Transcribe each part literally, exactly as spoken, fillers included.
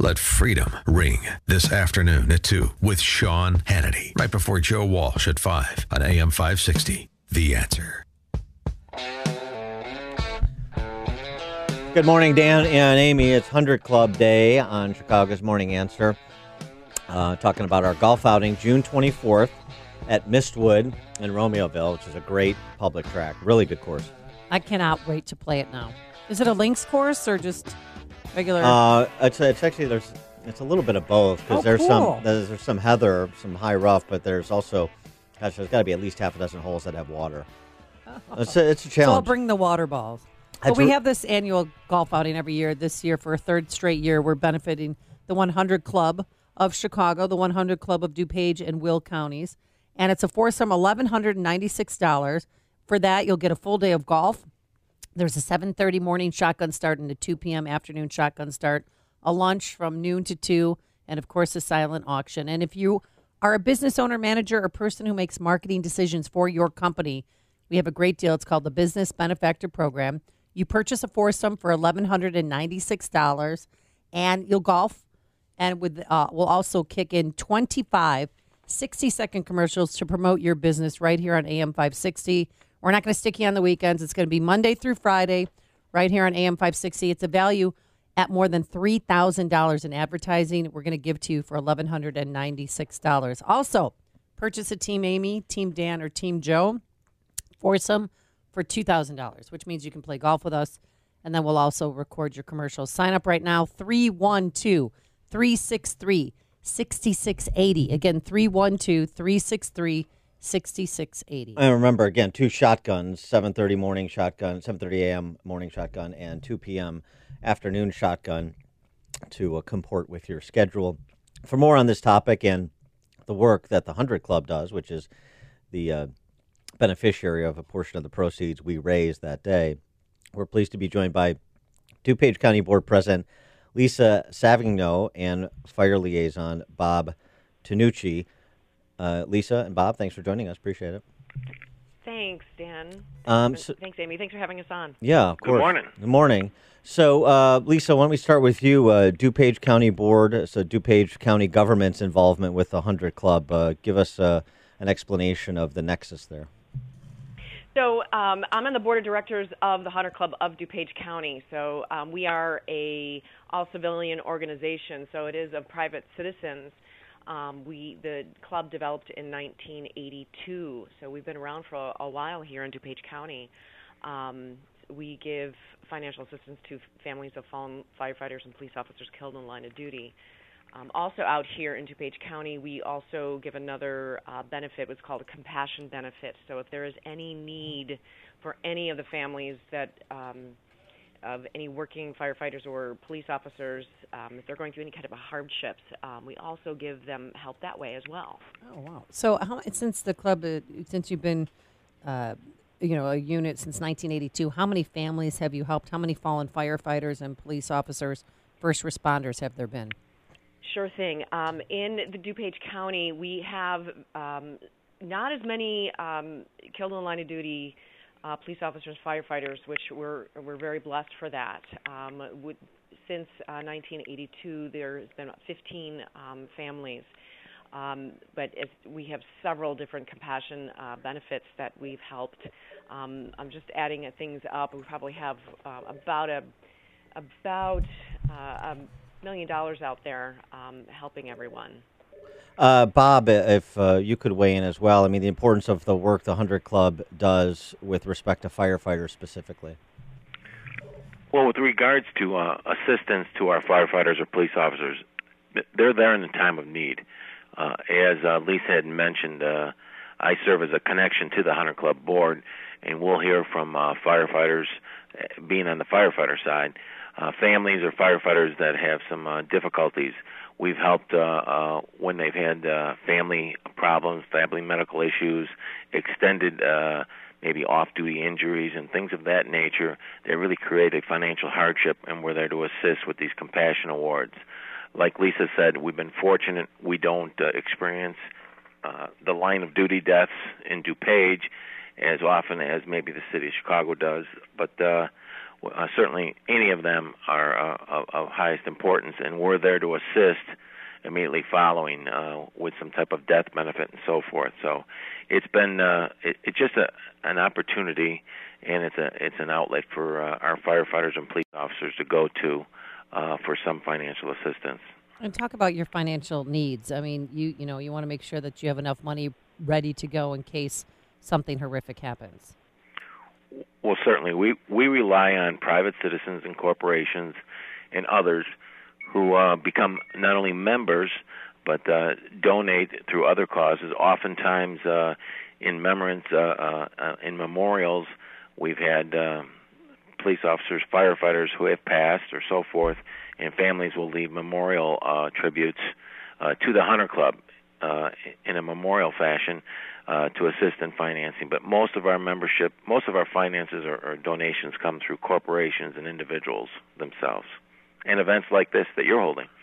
Let freedom ring this afternoon at two with Sean Hannity, right before Joe Walsh at five on A M five sixty. The Answer. Good morning, Dan and Amy. It's one hundred Club Day on Chicago's Morning Answer. Uh, talking about our golf outing June twenty-fourth at Mistwood in Romeoville, which is a great public track. Really good course. I cannot wait to play it now. Is it a links course or just regular? Uh, it's, it's actually, there's it's a little bit of both because oh, there's cool. some there's, there's some heather, some high rough, but there's also, gosh, there's got to be at least half a dozen holes that have water. Oh. It's, a, it's a challenge. So I'll bring the water balls. But we have this annual golf outing every year. This year, for a third straight year, we're benefiting the one hundred Club of Chicago, the one hundred Club of DuPage and Will counties. And it's a foursome, one thousand one hundred ninety-six dollars. For that, you'll get a full day of golf. There's a seven thirty morning shotgun start and a two p.m. afternoon shotgun start, a lunch from noon to two, and, of course, a silent auction. And if you are a business owner, manager, or person who makes marketing decisions for your company, we have a great deal. It's called the Business Benefactor Program. You purchase a foursome for one thousand one hundred ninety-six dollars, and you'll golf, and with uh, we'll also kick in twenty-five sixty-second commercials to promote your business right here on A M five sixty. We're not going to stick you on the weekends. It's going to be Monday through Friday right here on A M five sixty. It's a value at more than three thousand dollars in advertising we're going to give to you for one thousand one hundred ninety-six dollars. Also, purchase a Team Amy, Team Dan, or Team Joe foursome for two thousand dollars, which means you can play golf with us, and then we'll also record your commercials. Sign up right now, three one two, three six three, six six eight zero. Again, three one two, three six three, six six eight zero. And remember, again, two shotguns, seven thirty morning shotgun, seven thirty a.m. morning shotgun, and two p.m. afternoon shotgun to uh, comport with your schedule. For more on this topic and the work that the one hundred Club does, which is the uh, beneficiary of a portion of the proceeds we raised that day, we're pleased to be joined by DuPage County Board President Lisa Savigno and Fire Liaison Bob Tanucci. Uh, Lisa and Bob, thanks for joining us. Appreciate it. Thanks, Dan. Um, so, thanks, Amy. Thanks for having us on. Yeah, of course. Good morning. Good morning. So, uh, Lisa, why don't we start with you? Uh, DuPage County Board, so DuPage County government's involvement with the one hundred Club. Uh, give us uh, an explanation of the nexus there. So um, I'm on the board of directors of the one hundred Club of DuPage County. So um, we are a all-civilian organization, so it is of private citizens. Um, we the club developed in nineteen eighty-two, so we've been around for a, a while here in DuPage County. Um, we give financial assistance to families of fallen firefighters and police officers killed in the line of duty. Um, also out here in DuPage County, we also give another uh, benefit, what's called a compassion benefit. So if there is any need for any of the families that um, of any working firefighters or police officers, um, if they're going through any kind of a hardships, um, we also give them help that way as well. Oh, wow. So how, since the club, uh, since you've been, uh, you know, a unit since nineteen eighty-two, how many families have you helped? How many fallen firefighters and police officers, first responders have there been? Sure thing. Um, in the DuPage County, we have um, not as many um, killed in the line of duty uh, police officers, firefighters, which we're we're very blessed for that. Um, would, since uh, nineteen eighty-two, there's been about fifteen um, families, um, but it's, we have several different compassion uh, benefits that we've helped. Um, I'm just adding uh, things up. We probably have uh, about a about uh, a million dollars out there um, helping everyone. Uh, Bob, if uh, you could weigh in as well. I mean, the importance of the work the one hundred Club does with respect to firefighters specifically. Well, with regards to uh, assistance to our firefighters or police officers, they're there in the time of need. Uh, as uh, Lisa had mentioned, uh, I serve as a connection to the one hundred Club board, and we'll hear from uh, firefighters, uh, being on the firefighter side, uh, families or firefighters that have some uh, difficulties. We've helped uh, uh, when they've had uh, family problems, family medical issues, extended uh, maybe off-duty injuries and things of that nature. They really create a financial hardship, and we're there to assist with these compassion awards. Like Lisa said, we've been fortunate. We don't uh, experience uh, the line of duty deaths in DuPage as often as maybe the city of Chicago does, but uh, uh, certainly any of them are uh, of, of highest importance, and we're there to assist immediately following uh, with some type of death benefit and so forth. So it's been uh, it, it's just a, an opportunity, and it's a it's an outlet for uh, our firefighters and police officers to go to uh, for some financial assistance. And talk about your financial needs. I mean, you you know you want to make sure that you have enough money ready to go in case something horrific happens. Well, certainly we we rely on private citizens and corporations and others who uh, become not only members, but uh, donate through other causes. Oftentimes, uh, in memorance, uh, uh, uh, in memorials, we've had uh, police officers, firefighters who have passed or so forth, and families will leave memorial uh, tributes uh, to the Hunter Club uh, in a memorial fashion uh, to assist in financing. But most of our membership, most of our finances or, or donations come through corporations and individuals themselves, and events like this that you're holding.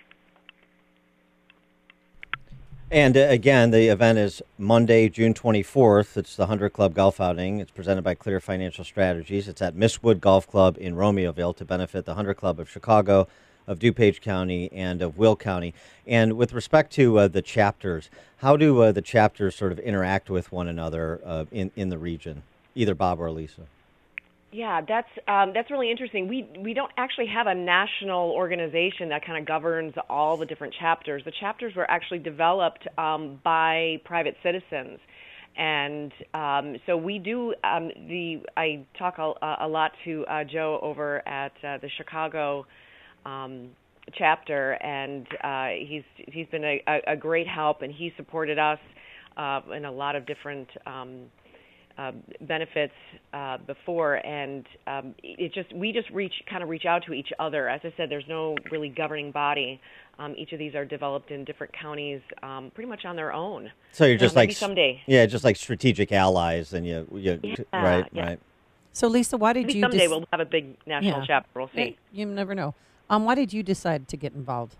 And uh, again, the event is Monday, June twenty-fourth. It's the Hunter Club Golf Outing. It's presented by Clear Financial Strategies. It's at Mistwood Golf Club in Romeoville to benefit the Hunter Club of Chicago, of DuPage County, and of Will County. And with respect to uh, the chapters, how do uh, the chapters sort of interact with one another uh, in, in the region, either Bob or Lisa? Yeah, that's um, that's really interesting. We we don't actually have a national organization that kind of governs all the different chapters. The chapters were actually developed um, by private citizens, and um, so we do um, the. I talk a, a lot to uh, Joe over at uh, the Chicago um, chapter, and uh, he's he's been a, a great help, and he supported us uh, in a lot of different. Um, Uh, benefits uh, before, and um, it just we just reach kind of reach out to each other. As I said, there's no really governing body. Um, each of these are developed in different counties, um, pretty much on their own. So you're just uh, like someday, yeah, just like strategic allies, and you, you yeah, right, yeah. right. So Lisa, why did maybe you someday dis- we'll have a big national yeah. chapter? We'll see. Hey, you never know. Um, why did you decide to get involved?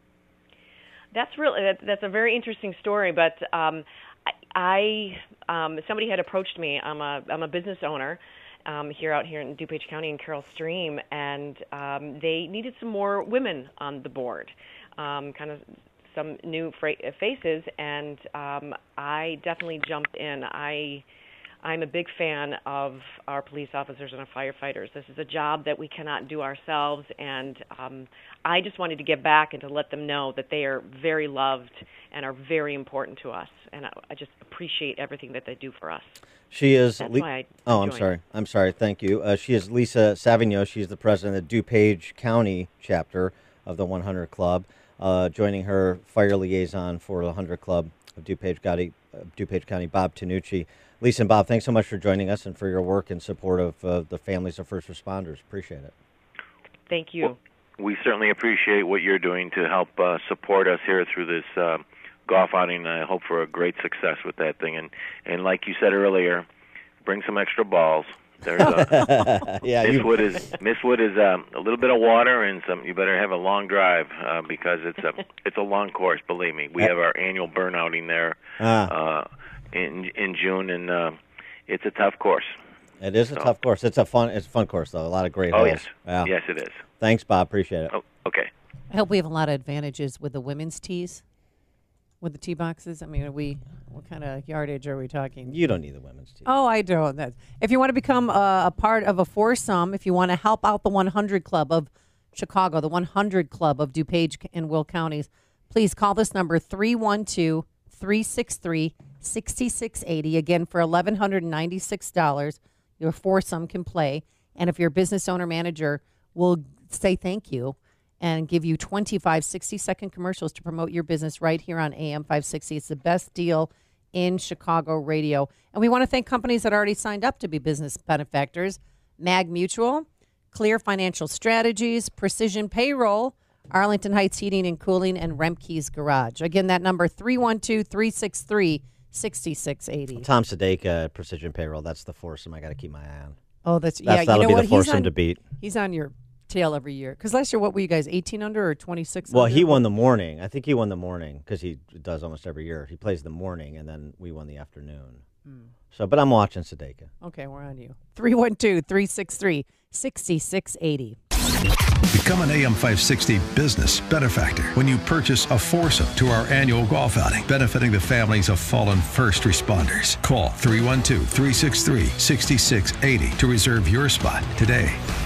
That's really that, that's a very interesting story, but. Um, I um, somebody had approached me. I'm a I'm a business owner um, here out here in DuPage County in Carroll Stream, and um, they needed some more women on the board, um, kind of some new fra- faces, and um, I definitely jumped in. I I'm a big fan of our police officers and our firefighters. This is a job that we cannot do ourselves, and um, I just wanted to give back and to let them know that they are very loved and are very important to us, and I, I just appreciate everything that they do for us. She is. That's Le- why I oh, I'm joined. sorry. I'm sorry. Thank you. Uh, she is Lisa Savigno. She's the president of the DuPage County chapter of the one hundred Club. Uh, joining her, fire liaison for the one hundred Club of DuPage County, uh, DuPage County, Bob Tanucci. Lisa and Bob, thanks so much for joining us and for your work in support of uh, the families of first responders. Appreciate it. Thank you. Well, we certainly appreciate what you're doing to help uh, support us here through this uh, golf outing. I hope for a great success with that thing. And, and like you said earlier, bring some extra balls. There's a, yeah, Miss you... Wood is Miss Wood is um, a little bit of water and some. You better have a long drive uh, because it's a it's a long course. Believe me, we have our annual burn outing there Ah. uh, in in June, and uh, it's a tough course. It is a So- tough course. It's a fun. It's a fun course though. A lot of great Oh holes. yes, Yeah. yes it is. Thanks, Bob. Appreciate it. Oh, okay. I hope we have a lot of advantages with the women's tees, with the tee boxes. I mean, are we what kind of yardage are we talking? You don't need the women's team. Oh, I don't. That's, if you want to become a, a part of a foursome, if you want to help out the one hundred Club of Chicago, the one hundred Club of DuPage and Will counties, please call this number three one two, three six three, six six eight zero. Again, for one thousand one hundred ninety-six dollars, your foursome can play. And if your business owner manager will say thank you and give you twenty-five sixty-second commercials to promote your business right here on A M five sixty. It's the best deal in Chicago radio. And we want to thank companies that already signed up to be business benefactors. Mag Mutual, Clear Financial Strategies, Precision Payroll, Arlington Heights Heating and Cooling, and Remke's Garage. Again, that number, three one two, three six three, six six eight zero. Tom Sadeka, Precision Payroll. That's the foursome I got to keep my eye on. Oh, that's, That's, yeah. that'll you know be what? the foursome he's on, to beat. He's on your tail every year. Because last year, what were you guys, eighteen under or twenty-six Well, under? he won the morning. I think he won the morning because he does almost every year. He plays the morning, and then we won the afternoon. Hmm. So, but I'm watching Sadeka. Okay, we're on you. three one two, three six three, six six eight zero. Become an A M five sixty business benefactor when you purchase a foursome to our annual golf outing, benefiting the families of fallen first responders. Call three one two, three six three, six six eight zero to reserve your spot today.